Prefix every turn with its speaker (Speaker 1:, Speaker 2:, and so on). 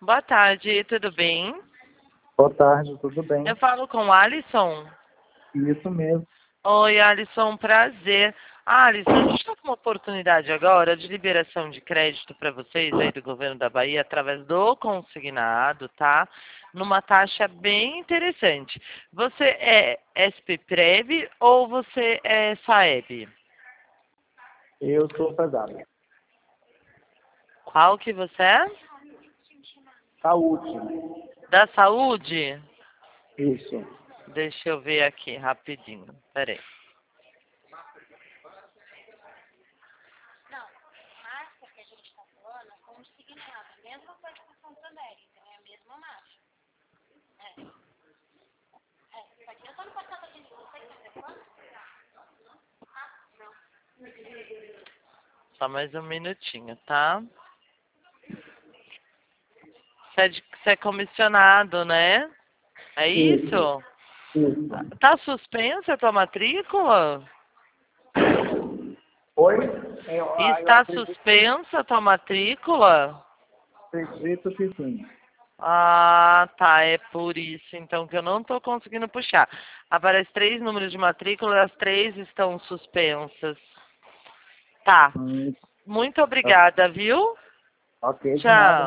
Speaker 1: Boa tarde, tudo bem?
Speaker 2: Boa tarde, tudo bem?
Speaker 1: Eu falo com o Alisson.
Speaker 2: Isso mesmo.
Speaker 1: Oi, Alisson, prazer. Alisson, a gente está com uma oportunidade agora de liberação de crédito para vocês aí do governo da Bahia através do consignado, tá? Numa taxa bem interessante. Você é SPPrev ou você é Saeb?
Speaker 2: Eu sou pesado.
Speaker 1: Qual que você é?
Speaker 2: Saúde.
Speaker 1: Da saúde?
Speaker 2: Isso.
Speaker 1: Deixa eu ver aqui rapidinho. Peraí. Só mais um minutinho, tá? Você é comissionado, né? É isso?
Speaker 2: Isso.
Speaker 1: Tá suspensa a tua matrícula?
Speaker 2: Oi? Eu
Speaker 1: Está suspensa a tua matrícula?
Speaker 2: acredito que sim.
Speaker 1: Ah, tá. É por isso, então, que eu não estou conseguindo puxar. Aparece 3 números de matrícula, as 3 estão suspensas. Tá.
Speaker 2: Hum,
Speaker 1: Muito obrigada, viu?
Speaker 2: ok, de nada.
Speaker 1: Tchau.